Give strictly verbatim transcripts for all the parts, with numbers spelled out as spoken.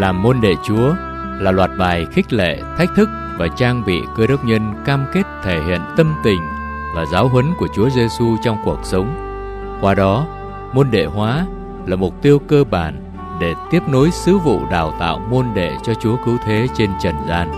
Làm môn đệ Chúa là loạt bài khích lệ, thách thức và trang bị Cơ Đốc nhân cam kết thể hiện tâm tình và giáo huấn của Chúa Giêsu trong cuộc sống. Qua đó, môn đệ hóa là mục tiêu cơ bản để tiếp nối sứ vụ đào tạo môn đệ cho Chúa Cứu Thế trên trần gian.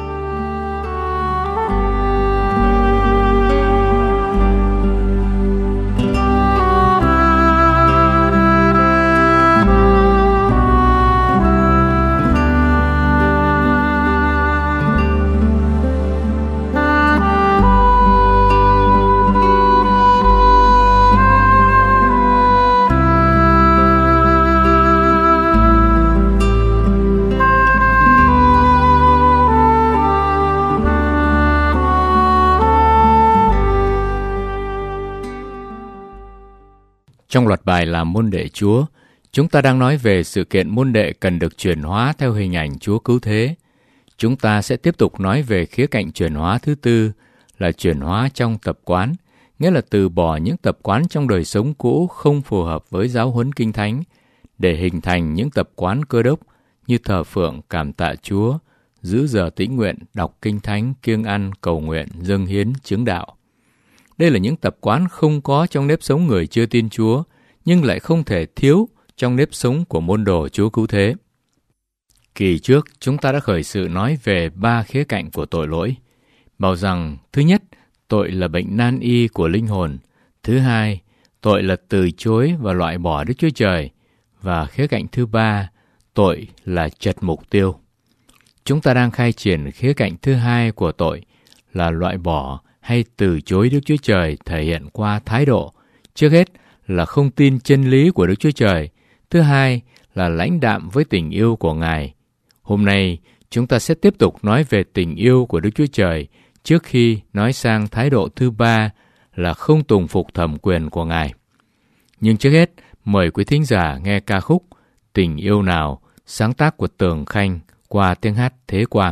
Trong loạt bài làm môn đệ Chúa, chúng ta đang nói về sự kiện môn đệ cần được chuyển hóa theo hình ảnh Chúa Cứu Thế. Chúng ta sẽ tiếp tục nói về khía cạnh chuyển hóa thứ tư là chuyển hóa trong tập quán, nghĩa là từ bỏ những tập quán trong đời sống cũ không phù hợp với giáo huấn Kinh Thánh để hình thành những tập quán Cơ Đốc như thờ phượng, cảm tạ Chúa, giữ giờ tĩnh nguyện, đọc Kinh Thánh, kiêng ăn, cầu nguyện, dâng hiến, chứng đạo. Đây là những tập quán không có trong nếp sống người chưa tin Chúa, nhưng lại không thể thiếu trong nếp sống của môn đồ Chúa Cứu Thế. Kỳ trước, chúng ta đã khởi sự nói về ba khía cạnh của tội lỗi. Bảo rằng, thứ nhất, tội là bệnh nan y của linh hồn. Thứ hai, tội là từ chối và loại bỏ Đức Chúa Trời. Và khía cạnh thứ ba, tội là chật mục tiêu. Chúng ta đang khai triển khía cạnh thứ hai của tội là loại bỏ hay từ chối Đức Chúa Trời thể hiện qua thái độ. Trước hết là không tin chân lý của Đức Chúa Trời. Thứ hai là lãnh đạm với tình yêu của Ngài. Hôm nay, chúng ta sẽ tiếp tục nói về tình yêu của Đức Chúa Trời trước khi nói sang thái độ thứ ba là không tùng phục thẩm quyền của Ngài. Nhưng trước hết, mời quý thính giả nghe ca khúc Tình Yêu Nào, sáng tác của Tường Khanh qua tiếng hát Thế Quang.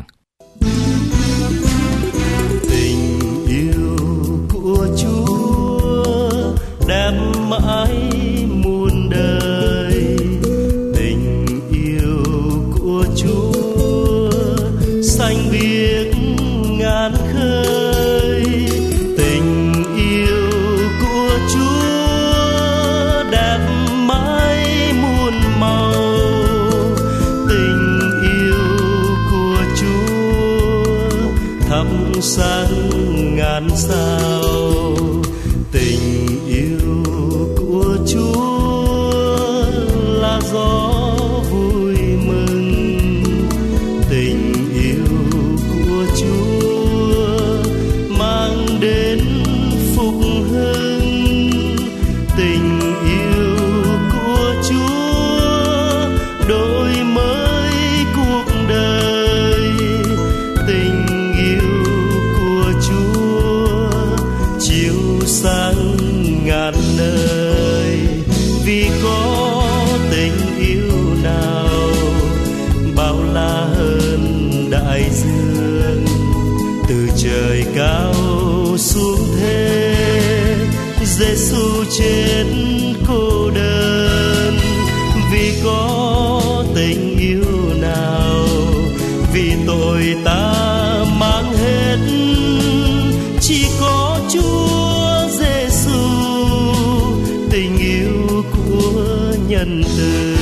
Đẹp mãi muôn đời, tình yêu của Chúa xanh biếc ngàn khơi. Tình yêu của Chúa đẹp mãi muôn màu, tình yêu của Chúa thắp sáng ngàn sao. Tình yêu của Chúa là gió vui mừng, tình yêu của Chúa mang đến phục hưng. Tình yêu của Chúa đổi mới cuộc đời, tình yêu của Chúa chiếu sáng ngàn nơi. Vì có tình yêu nào bao la hơn đại dương, từ trời cao xuống thế Giêsu chết cô đơn. Vì có tình yêu nào, vì tội ta mang hết, chỉ có Chúa Giêsu tình yêu của nhân từ.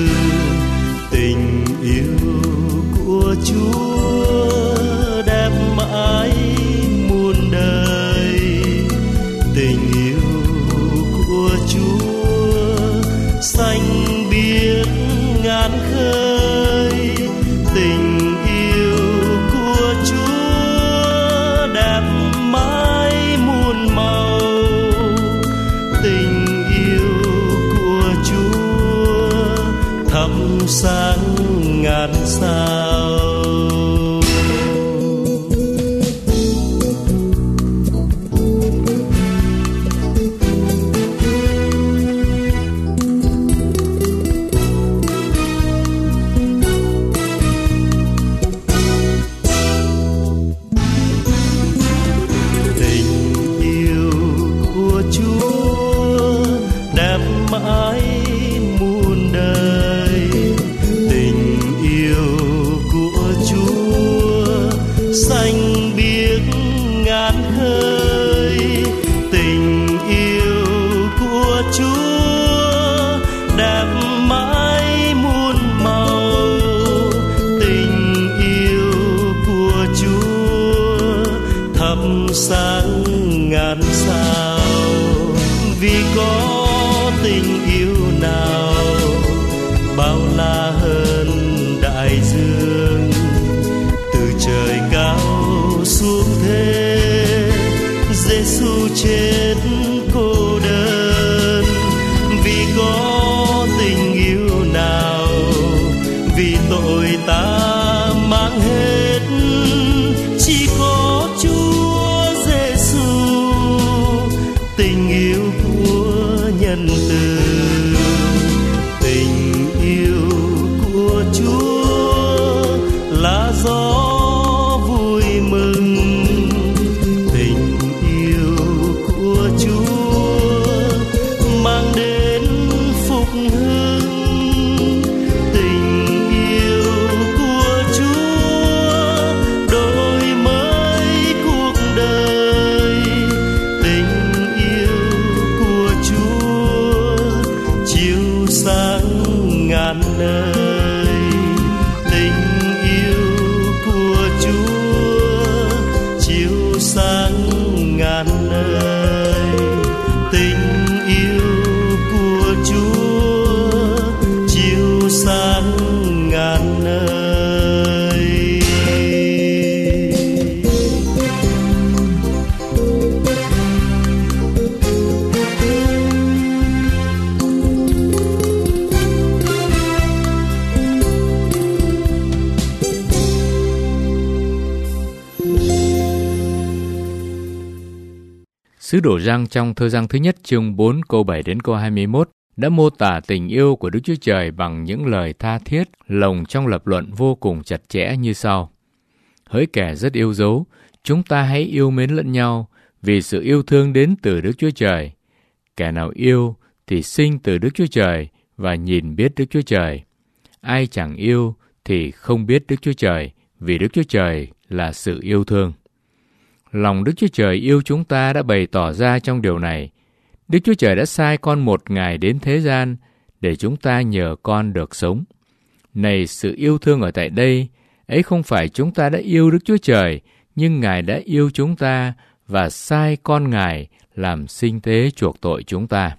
Tình yêu của Chúa đẹp mãi muôn đời, tình yêu của Chúa xanh biếc ngàn khơi. Tình yêu của Chúa đẹp mãi muôn màu, tình yêu của Chúa ta mang hết, chỉ có Chúa Giêsu, tình yêu của nhân từ, tình yêu của Chúa là gió vui mừng, tình yêu của Chúa mang đến phục hưng, tình yêu của Chúa đổi mới cuộc đời, tình yêu của Chúa chiếu sáng ngàn nơi, tình yêu của Chúa chiếu sáng ngàn nơi, tình yêu của Chúa chiếu sáng ngàn nơi. Sứ đồ Giăng trong thơ Giăng thứ nhất chương bốn câu bảy đến câu hai mươi mốt đã mô tả tình yêu của Đức Chúa Trời bằng những lời tha thiết, lồng trong lập luận vô cùng chặt chẽ như sau. Hỡi kẻ rất yêu dấu, chúng ta hãy yêu mến lẫn nhau, vì sự yêu thương đến từ Đức Chúa Trời. Kẻ nào yêu thì sinh từ Đức Chúa Trời và nhìn biết Đức Chúa Trời. Ai chẳng yêu thì không biết Đức Chúa Trời, vì Đức Chúa Trời là sự yêu thương. Lòng Đức Chúa Trời yêu chúng ta đã bày tỏ ra trong điều này. Đức Chúa Trời đã sai con một Ngài đến thế gian để chúng ta nhờ con được sống. Này, sự yêu thương ở tại đây, ấy không phải chúng ta đã yêu Đức Chúa Trời, nhưng Ngài đã yêu chúng ta và sai con Ngài làm sinh tế chuộc tội chúng ta.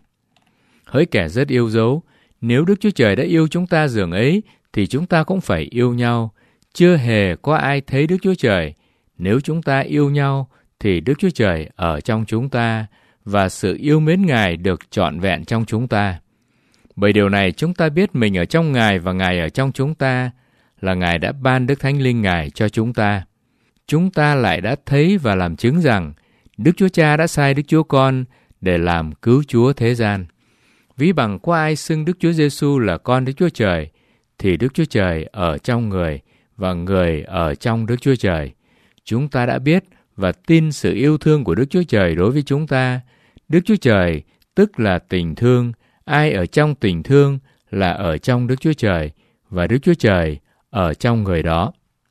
Hỡi kẻ rất yêu dấu, nếu Đức Chúa Trời đã yêu chúng ta dường ấy, thì chúng ta cũng phải yêu nhau. Chưa hề có ai thấy Đức Chúa Trời. Nếu chúng ta yêu nhau, thì Đức Chúa Trời ở trong chúng ta, và sự yêu mến Ngài được trọn vẹn trong chúng ta. Bởi điều này chúng ta biết mình ở trong Ngài và Ngài ở trong chúng ta, là Ngài đã ban Đức Thánh Linh Ngài cho chúng ta. Chúng ta lại đã thấy và làm chứng rằng Đức Chúa Cha đã sai Đức Chúa Con để làm cứu Chúa thế gian. Ví bằng có ai xưng Đức Chúa Giêsu là con Đức Chúa Trời, thì Đức Chúa Trời ở trong người và người ở trong Đức Chúa Trời. Chúng ta đã biết và tin sự yêu thương của Đức Chúa Trời đối với chúng ta. Đức Chúa Trời tức là tình thương. Ai ở trong tình thương là ở trong Đức Chúa Trời, và Đức Chúa Trời ở trong người đó.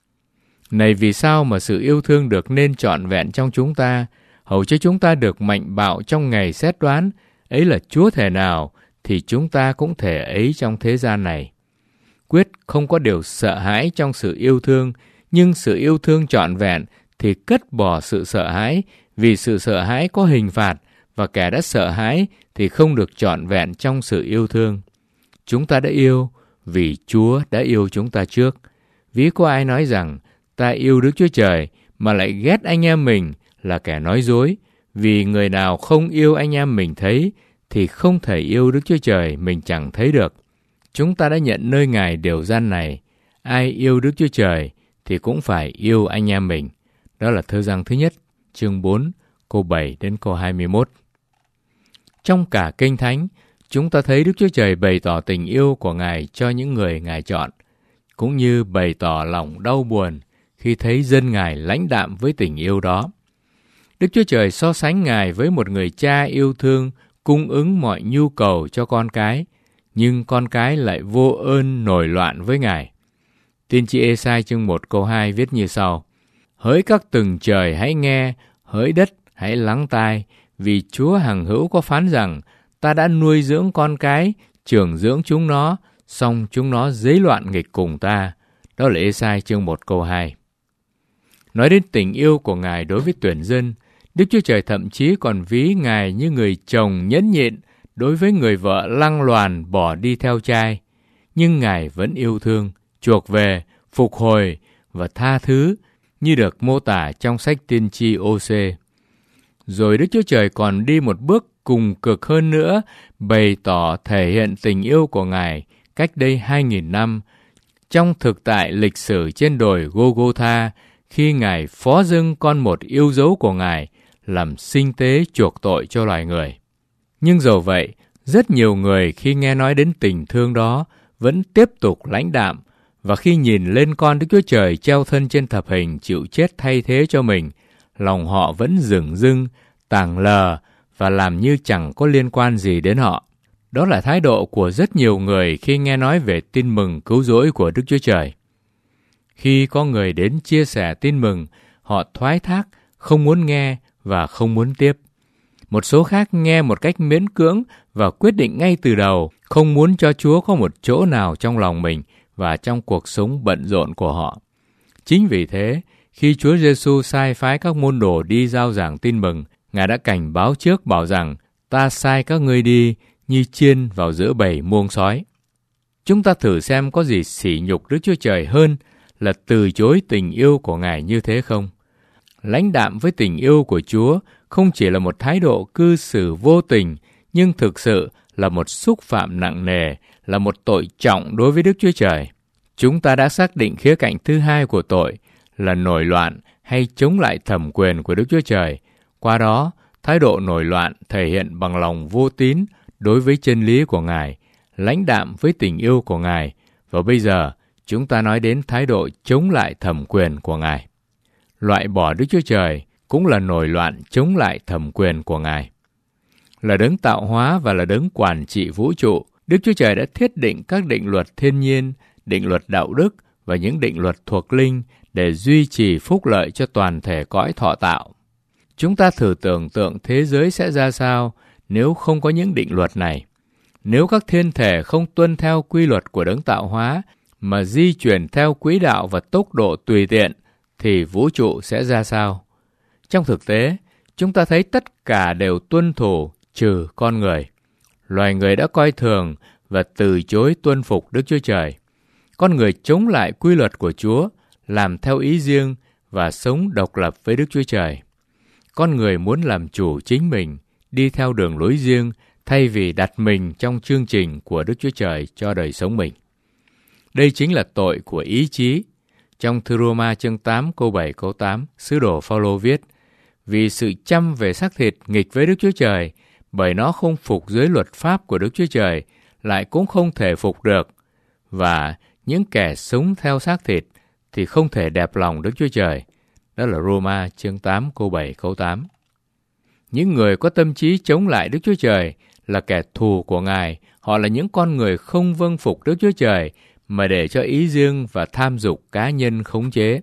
Này, vì sao mà sự yêu thương được nên trọn vẹn trong chúng ta, hầu cho chúng ta được mạnh bạo trong ngày xét đoán, ấy là Chúa thể nào, thì chúng ta cũng thể ấy trong thế gian này. Quyết không có điều sợ hãi trong sự yêu thương, nhưng sự yêu thương trọn vẹn thì cất bỏ sự sợ hãi, vì sự sợ hãi có hình phạt, và kẻ đã sợ hãi thì không được trọn vẹn trong sự yêu thương. Chúng ta đã yêu vì Chúa đã yêu chúng ta trước. Ví có ai nói rằng ta yêu Đức Chúa Trời mà lại ghét anh em mình là kẻ nói dối, vì người nào không yêu anh em mình thấy thì không thể yêu Đức Chúa Trời mình chẳng thấy được. Chúng ta đã nhận nơi Ngài điều gian này, ai yêu Đức Chúa Trời thì cũng phải yêu anh em mình. Đó là thơ Giăng thứ nhất, chương bốn, câu bảy đến câu hai mươi mốt. Trong cả Kinh Thánh, chúng ta thấy Đức Chúa Trời bày tỏ tình yêu của Ngài cho những người Ngài chọn, cũng như bày tỏ lòng đau buồn khi thấy dân Ngài lãnh đạm với tình yêu đó. Đức Chúa Trời so sánh Ngài với một người cha yêu thương, cung ứng mọi nhu cầu cho con cái, nhưng con cái lại vô ơn nổi loạn với Ngài. Tiên tri Ê-sai chương một câu hai viết như sau: Hỡi các tầng trời hãy nghe, hỡi đất hãy lắng tai, vì Chúa hằng hữu có phán rằng, ta đã nuôi dưỡng con cái, trưởng dưỡng chúng nó, song chúng nó dấy loạn nghịch cùng ta. Đó là Ê-sai chương một câu hai. Nói đến tình yêu của Ngài đối với tuyển dân, Đức Chúa Trời thậm chí còn ví Ngài như người chồng nhẫn nhịn đối với người vợ lăng loàn bỏ đi theo trai. Nhưng Ngài vẫn yêu thương, chuộc về, phục hồi và tha thứ như được mô tả trong sách tiên tri Ô-sê. Rồi Đức Chúa Trời còn đi một bước cùng cực hơn nữa, bày tỏ thể hiện tình yêu của Ngài cách đây hai nghìn năm Trong thực tại lịch sử trên đồi Gô-gô-tha, khi Ngài phó dâng con một yêu dấu của Ngài làm sinh tế chuộc tội cho loài người. Nhưng dầu vậy, rất nhiều người khi nghe nói đến tình thương đó vẫn tiếp tục lãnh đạm, và khi nhìn lên con Đức Chúa Trời treo thân trên thập hình chịu chết thay thế cho mình, lòng họ vẫn dửng dưng, tàng lờ và làm như chẳng có liên quan gì đến họ. Đó là thái độ của rất nhiều người khi nghe nói về tin mừng cứu rỗi của Đức Chúa Trời. Khi có người đến chia sẻ tin mừng, họ thoái thác, không muốn nghe và không muốn tiếp. Một số khác nghe một cách miễn cưỡng và quyết định ngay từ đầu, không muốn cho Chúa có một chỗ nào trong lòng mình và trong cuộc sống bận rộn của họ. Chính vì thế, khi Chúa Giêsu sai phái các môn đồ đi rao giảng tin mừng, Ngài đã cảnh báo trước bảo rằng, ta sai các ngươi đi như chiên vào giữa bầy muông sói. Chúng ta thử xem có gì sỉ nhục Đức Chúa Trời hơn là từ chối tình yêu của Ngài như thế không? Lãnh đạm với tình yêu của Chúa không chỉ là một thái độ cư xử vô tình, nhưng thực sự là một xúc phạm nặng nề, là một tội trọng đối với Đức Chúa Trời. Chúng ta đã xác định khía cạnh thứ hai của tội là nổi loạn hay chống lại thẩm quyền của Đức Chúa Trời. Qua đó, thái độ nổi loạn thể hiện bằng lòng vô tín đối với chân lý của Ngài, lãnh đạm với tình yêu của Ngài, và bây giờ chúng ta nói đến thái độ chống lại thẩm quyền của Ngài. Loại bỏ Đức Chúa Trời cũng là nổi loạn chống lại thẩm quyền của Ngài. Là đấng tạo hóa và là đấng quản trị vũ trụ, Đức Chúa Trời đã thiết định các định luật thiên nhiên, định luật đạo đức và những định luật thuộc linh để duy trì phúc lợi cho toàn thể cõi thọ tạo. Chúng ta thử tưởng tượng thế giới sẽ ra sao nếu không có những định luật này. Nếu các thiên thể không tuân theo quy luật của đấng tạo hóa mà di chuyển theo quỹ đạo và tốc độ tùy tiện, thì vũ trụ sẽ ra sao? Trong thực tế, chúng ta thấy tất cả đều tuân thủ trừ con người. Loài người đã coi thường và từ chối tuân phục Đức Chúa Trời. Con người chống lại quy luật của Chúa, làm theo ý riêng và sống độc lập với Đức Chúa Trời. Con người muốn làm chủ chính mình, đi theo đường lối riêng thay vì đặt mình trong chương trình của Đức Chúa Trời cho đời sống mình. Đây chính là tội của ý chí. Trong thư Roma chương tám câu bảy câu tám, sứ đồ Phao-lô viết: vì sự chăm về xác thịt nghịch với Đức Chúa Trời, bởi nó không phục dưới luật pháp của Đức Chúa Trời, lại cũng không thể phục được. Và những kẻ sống theo xác thịt thì không thể đẹp lòng Đức Chúa Trời. Đó là Roma chương tám câu bảy câu tám. Những người có tâm trí chống lại Đức Chúa Trời là kẻ thù của Ngài. Họ là những con người không vâng phục Đức Chúa Trời mà để cho ý riêng và tham dục cá nhân khống chế.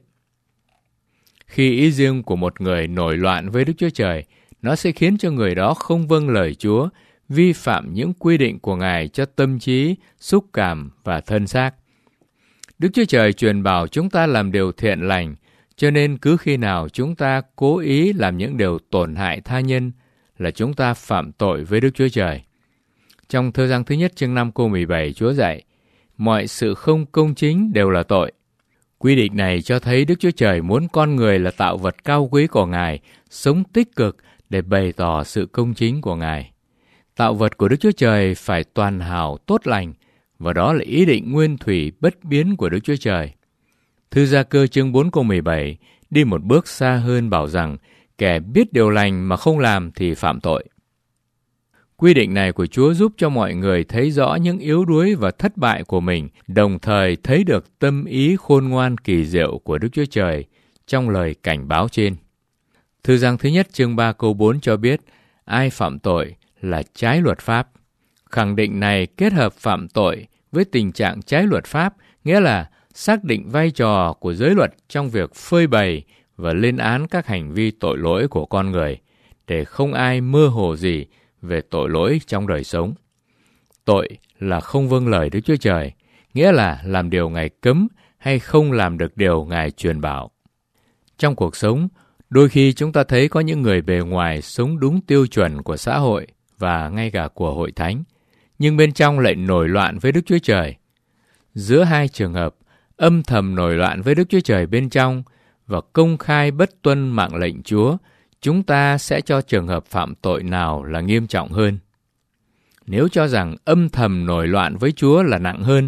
Khi ý riêng của một người nổi loạn với Đức Chúa Trời, nó sẽ khiến cho người đó không vâng lời Chúa, vi phạm những quy định của Ngài cho tâm trí, xúc cảm và thân xác. Đức Chúa Trời truyền bảo chúng ta làm điều thiện lành, cho nên cứ khi nào chúng ta cố ý làm những điều tổn hại tha nhân là chúng ta phạm tội với Đức Chúa Trời. Trong thơ Giăng thứ nhất chương năm câu mười bảy, Chúa dạy: mọi sự không công chính đều là tội. Quy định này cho thấy Đức Chúa Trời muốn con người là tạo vật cao quý của Ngài, sống tích cực để bày tỏ sự công chính của Ngài. Tạo vật của Đức Chúa Trời phải toàn hảo, tốt lành, và đó là ý định nguyên thủy bất biến của Đức Chúa Trời. Thư Gia Cơ chương bốn câu mười bảy đi một bước xa hơn bảo rằng kẻ biết điều lành mà không làm thì phạm tội. Quy định này của Chúa giúp cho mọi người thấy rõ những yếu đuối và thất bại của mình, đồng thời thấy được tâm ý khôn ngoan kỳ diệu của Đức Chúa Trời trong lời cảnh báo trên. Thư Giăng thứ nhất chương ba câu bốn cho biết ai phạm tội là trái luật pháp. Khẳng định này kết hợp phạm tội với tình trạng trái luật pháp, nghĩa là xác định vai trò của giới luật trong việc phơi bày và lên án các hành vi tội lỗi của con người, để không ai mơ hồ gì về tội lỗi trong đời sống. Tội là không vâng lời Đức Chúa Trời, nghĩa là làm điều Ngài cấm hay không làm được điều Ngài truyền bảo. Trong cuộc sống, đôi khi chúng ta thấy có những người bề ngoài sống đúng tiêu chuẩn của xã hội và ngay cả của hội thánh, nhưng bên trong lại nổi loạn với Đức Chúa Trời. Giữa hai trường hợp, âm thầm nổi loạn với Đức Chúa Trời bên trong và công khai bất tuân mạng lệnh Chúa, chúng ta sẽ cho trường hợp phạm tội nào là nghiêm trọng hơn? Nếu cho rằng âm thầm nổi loạn với Chúa là nặng hơn,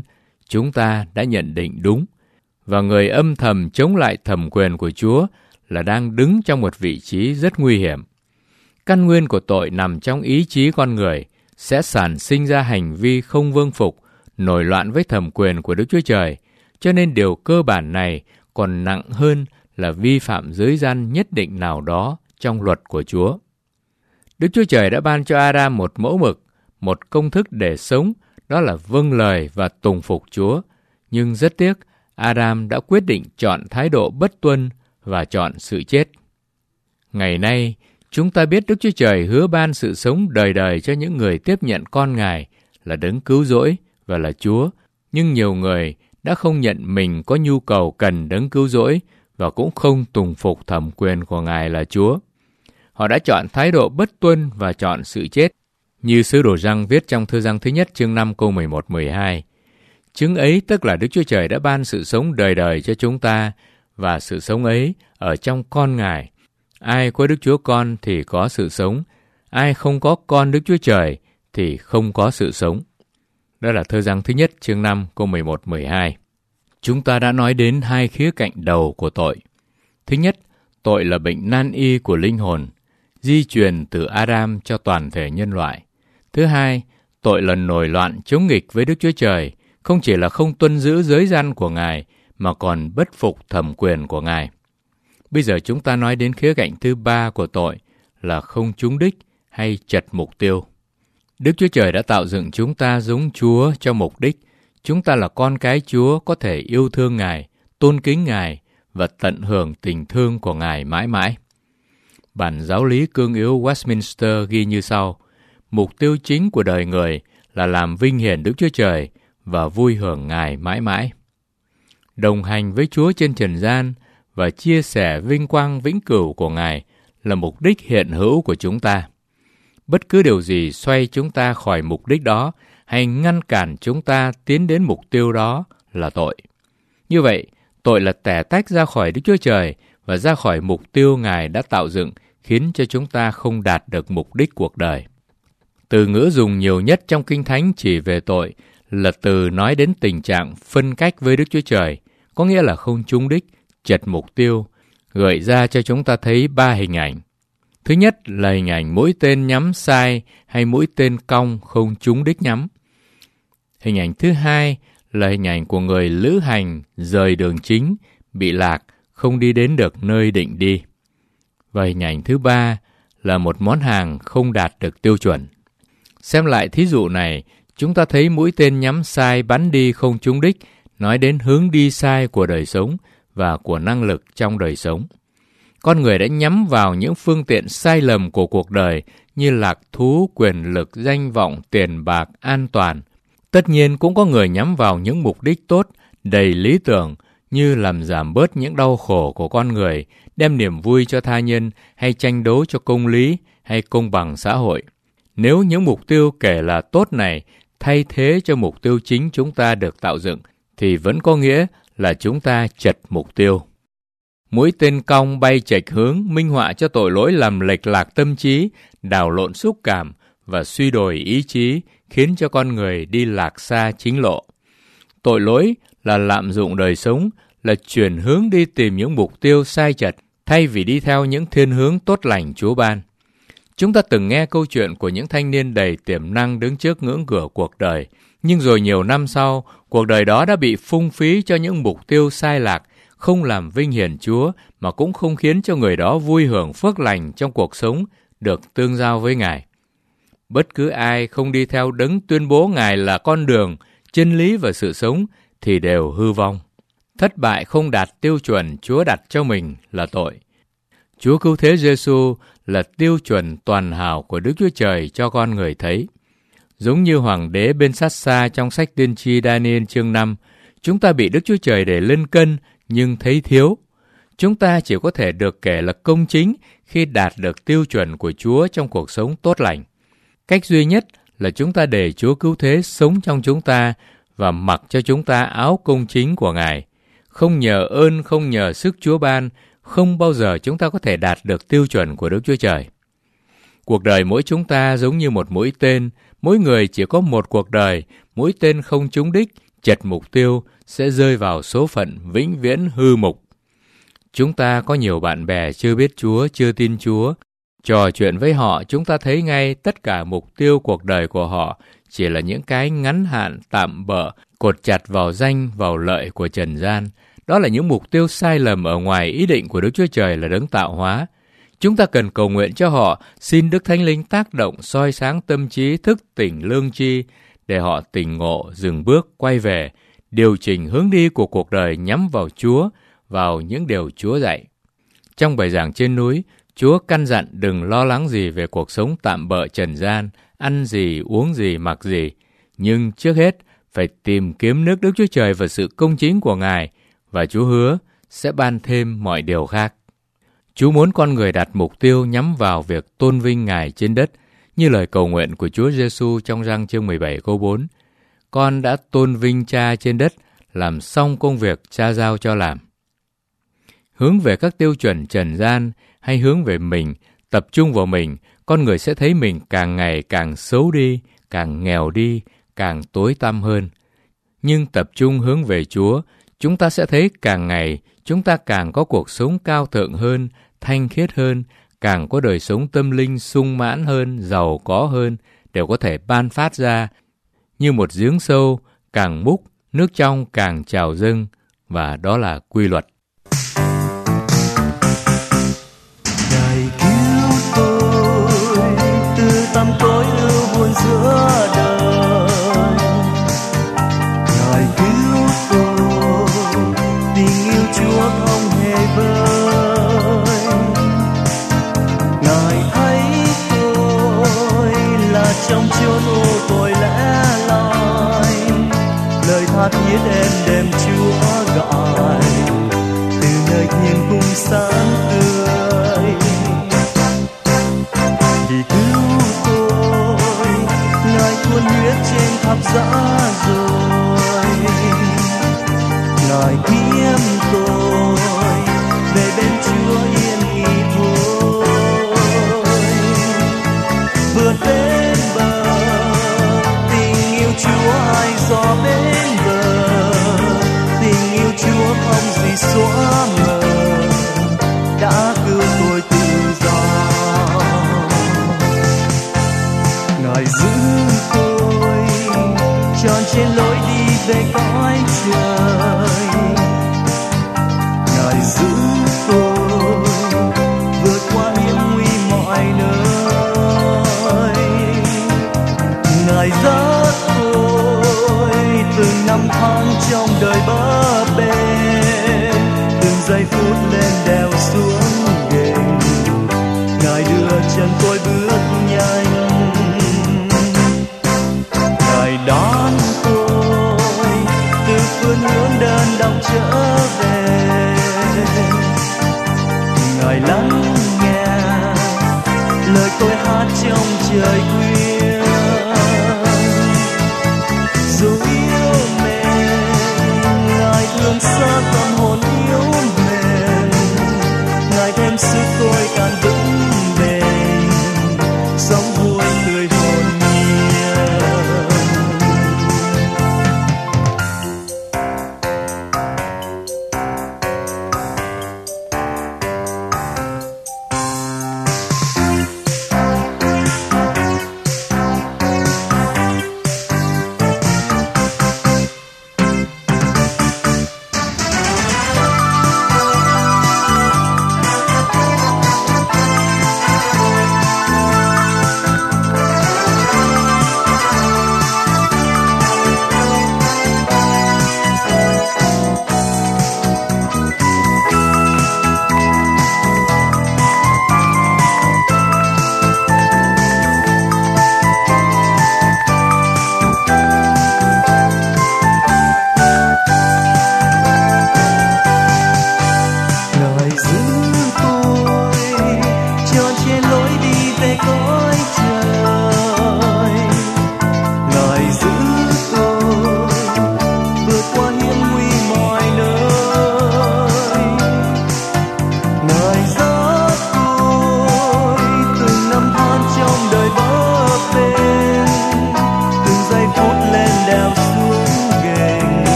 chúng ta đã nhận định đúng, và người âm thầm chống lại thẩm quyền của Chúa là đang đứng trong một vị trí rất nguy hiểm. Căn nguyên của tội nằm trong ý chí con người, sẽ sản sinh ra hành vi không vâng phục, nổi loạn với thẩm quyền của Đức Chúa Trời, cho nên điều cơ bản này còn nặng hơn là vi phạm giới gian nhất định nào đó trong luật của Chúa. Đức Chúa Trời đã ban cho Adam một mẫu mực, một công thức để sống, đó là vâng lời và tùng phục Chúa. Nhưng rất tiếc, Adam đã quyết định chọn thái độ bất tuân và chọn sự chết. Ngày nay, chúng ta biết Đức Chúa Trời hứa ban sự sống đời đời cho những người tiếp nhận con Ngài là đấng cứu rỗi và là Chúa, nhưng nhiều người đã không nhận mình có nhu cầu cần đấng cứu rỗi và cũng không tùng phục thẩm quyền của Ngài là Chúa. Họ đã chọn thái độ bất tuân và chọn sự chết. Như sứ đồ Giăng viết trong thư Giăng thứ nhất chương năm câu mười một mười hai. Chứng ấy tức là Đức Chúa Trời đã ban sự sống đời đời cho chúng ta, và sự sống ấy ở trong con Ngài. Ai có Đức Chúa Con thì có sự sống, ai không có con Đức Chúa Trời thì không có sự sống. Đó là thư Giăng thứ nhất chương năm câu mười một mười hai. Chúng ta đã nói đến hai khía cạnh đầu của tội. Thứ nhất, tội là bệnh nan y của linh hồn, di truyền từ Adam cho toàn thể nhân loại. Thứ hai, tội là nổi loạn chống nghịch với Đức Chúa Trời, không chỉ là không tuân giữ giới gian của Ngài, mà còn bất phục thẩm quyền của Ngài. Bây giờ chúng ta nói đến khía cạnh thứ ba của tội là không trúng đích hay chật mục tiêu. Đức Chúa Trời đã tạo dựng chúng ta giống Chúa cho mục đích. Chúng ta là con cái Chúa có thể yêu thương Ngài, tôn kính Ngài và tận hưởng tình thương của Ngài mãi mãi. Bản giáo lý cương yếu Westminster ghi như sau: mục tiêu chính của đời người là làm vinh hiển Đức Chúa Trời và vui hưởng Ngài mãi mãi. Đồng hành với Chúa trên trần gian và chia sẻ vinh quang vĩnh cửu của Ngài là mục đích hiện hữu của chúng ta. Bất cứ điều gì xoay chúng ta khỏi mục đích đó hay ngăn cản chúng ta tiến đến mục tiêu đó là tội. Như vậy, tội là tẻ tách ra khỏi Đức Chúa Trời và ra khỏi mục tiêu Ngài đã tạo dựng, khiến cho chúng ta không đạt được mục đích cuộc đời. Từ ngữ dùng nhiều nhất trong Kinh Thánh chỉ về tội là từ nói đến tình trạng phân cách với Đức Chúa Trời, có nghĩa là không trúng đích, chệch mục tiêu, gợi ra cho chúng ta thấy ba hình ảnh. Thứ nhất là hình ảnh mũi tên nhắm sai hay mũi tên cong không trúng đích nhắm. Hình ảnh thứ hai là hình ảnh của người lữ hành rời đường chính, bị lạc, không đi đến được nơi định đi. Và hình ảnh thứ ba là một món hàng không đạt được tiêu chuẩn. Xem lại thí dụ này, chúng ta thấy mũi tên nhắm sai bắn đi không trúng đích, nói đến hướng đi sai của đời sống và của năng lực trong đời sống. Con người đã nhắm vào những phương tiện sai lầm của cuộc đời như lạc thú, quyền lực, danh vọng, tiền bạc, an toàn. Tất nhiên cũng có người nhắm vào những mục đích tốt, đầy lý tưởng như làm giảm bớt những đau khổ của con người, đem niềm vui cho tha nhân hay tranh đấu cho công lý hay công bằng xã hội. Nếu những mục tiêu kể là tốt này thay thế cho mục tiêu chính chúng ta được tạo dựng, thì vẫn có nghĩa là chúng ta chệch mục tiêu. Mũi tên cong bay chệch hướng minh họa cho tội lỗi làm lệch lạc tâm trí, đảo lộn xúc cảm và suy đồi ý chí, khiến cho con người đi lạc xa chính lộ. Tội lỗi là lạm dụng đời sống, là chuyển hướng đi tìm những mục tiêu sai chệch, thay vì đi theo những thiên hướng tốt lành Chúa ban. Chúng ta từng nghe câu chuyện của những thanh niên đầy tiềm năng đứng trước ngưỡng cửa cuộc đời, nhưng rồi nhiều năm sau, cuộc đời đó đã bị phung phí cho những mục tiêu sai lạc, không làm vinh hiển Chúa mà cũng không khiến cho người đó vui hưởng phước lành trong cuộc sống được tương giao với Ngài. Bất cứ ai không đi theo đấng tuyên bố Ngài là con đường, chân lý và sự sống thì đều hư vong. Thất bại không đạt tiêu chuẩn Chúa đặt cho mình là tội. Chúa Cứu Thế Giêsu là tiêu chuẩn toàn hảo của Đức Chúa Trời cho con người thấy. Giống như hoàng đế Belshazzar trong sách tiên tri Daniel chương năm, chúng ta bị Đức Chúa Trời để lên cân nhưng thấy thiếu. Chúng ta chỉ có thể được kể là công chính khi đạt được tiêu chuẩn của Chúa trong cuộc sống tốt lành. Cách duy nhất là chúng ta để Chúa Cứu Thế sống trong chúng ta và mặc cho chúng ta áo công chính của Ngài. Không nhờ ơn, không nhờ sức Chúa ban, không bao giờ chúng ta có thể đạt được tiêu chuẩn của Đức Chúa Trời. Cuộc đời mỗi chúng ta giống như một mũi tên, mỗi người chỉ có một cuộc đời, mũi tên không trúng đích, chệch mục tiêu sẽ rơi vào số phận vĩnh viễn hư mục. Chúng ta có nhiều bạn bè chưa biết Chúa, chưa tin Chúa. Trò chuyện với họ, chúng ta thấy ngay tất cả mục tiêu cuộc đời của họ chỉ là những cái ngắn hạn tạm bợ, cột chặt vào danh, vào lợi của trần gian. Đó là những mục tiêu sai lầm ở ngoài ý định của Đức Chúa Trời là đấng tạo hóa. Chúng ta cần cầu nguyện cho họ, xin Đức Thánh Linh tác động soi sáng tâm trí, thức tỉnh lương tri, để họ tỉnh ngộ, dừng bước, quay về, điều chỉnh hướng đi của cuộc đời nhắm vào Chúa, vào những điều Chúa dạy. Trong bài giảng trên núi, Chúa căn dặn đừng lo lắng gì về cuộc sống tạm bợ trần gian, ăn gì, uống gì, mặc gì. Nhưng trước hết, phải tìm kiếm nước Đức Chúa Trời và sự công chính của Ngài, và Chúa hứa sẽ ban thêm mọi điều khác. Chúa muốn con người đặt mục tiêu nhắm vào việc tôn vinh Ngài trên đất, như lời cầu nguyện của Chúa Giêsu trong Răng chương mười bảy câu bốn. Con đã tôn vinh Cha trên đất, làm xong công việc Cha giao cho làm. Hướng về các tiêu chuẩn trần gian hay hướng về mình, tập trung vào mình, con người sẽ thấy mình càng ngày càng xấu đi, càng nghèo đi, càng tối tăm hơn. Nhưng tập trung hướng về Chúa, chúng ta sẽ thấy càng ngày chúng ta càng có cuộc sống cao thượng hơn, thanh khiết hơn, càng có đời sống tâm linh sung mãn hơn, giàu có hơn, đều có thể ban phát ra như một giếng sâu, càng múc, nước trong càng trào dâng, và đó là quy luật. Ngài cứu tôi từ tăm tối ưu buồn giữa đời. Ngài cứu tôi, tình yêu Chúa không hề vơi. Ngài thấy tôi là trong chốn ô tôi lẽ loi, lời tha thiết êm đềm Chúa gọi từ nơi thiên cung sáng tươi. Vì cứu tôi, Ngài tuôn huyết trên thập giá rồi. Ngài kiếm tôi về bên Chúa yên nghỉ thôi. Vượt bên bờ, tình yêu Chúa ai dò bên bờ. Tình yêu Chúa không gì xóa mờ, đã cứu tôi tự do. Ngài giữ tôi tròn trên lối đi về cõi trời. Ngài giữ tôi vượt qua hiểm nguy mọi nơi. Ngài dắt tôi từng năm tháng trong đời bấp bênh, từng giây phút lên đèo xuống ghềnh. Ngài đưa chân tôi bước nhanh. Ngài đón tôi từ phương hướng đơn độc trở về. Ngài lắng nghe lời tôi hát trong trời khuya. Dù yêu mến, Ngài thương xót tâm hồn yếu mềm. Ngài thêm sức tôi càng vững bền, sống vui tươi hồn nhiên.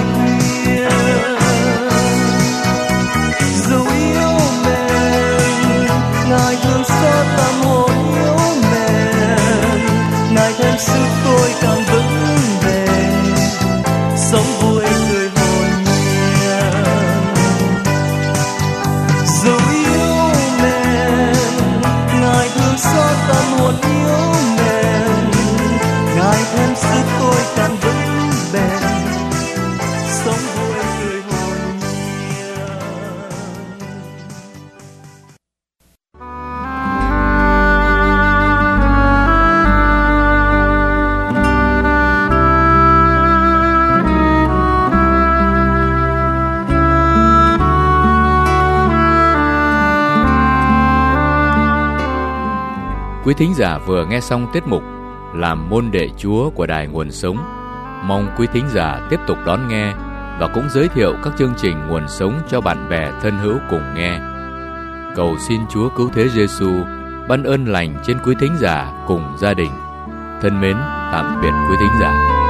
kia. Dẫu yêu mến, Ngài thương xót tâm hồn yếu mềm, Ngài thêm sức tôi càng vững bền, sống vui cười hồn nhiên. Dẫu yêu mến, Ngài thương xót tâm hồn yếu mềm, Ngài thêm sức tôi càng vững bền, sống vui cười hồn nhiên. Quý thính giả vừa nghe xong tiết mục Làm môn đệ Chúa của Đài Nguồn Sống. Mong quý thính giả tiếp tục đón nghe và cũng giới thiệu các chương trình Nguồn Sống cho bạn bè thân hữu cùng nghe. Cầu xin Chúa Cứu Thế Giêsu ban ơn lành trên quý thính giả cùng gia đình. Thân mến, tạm biệt quý thính giả.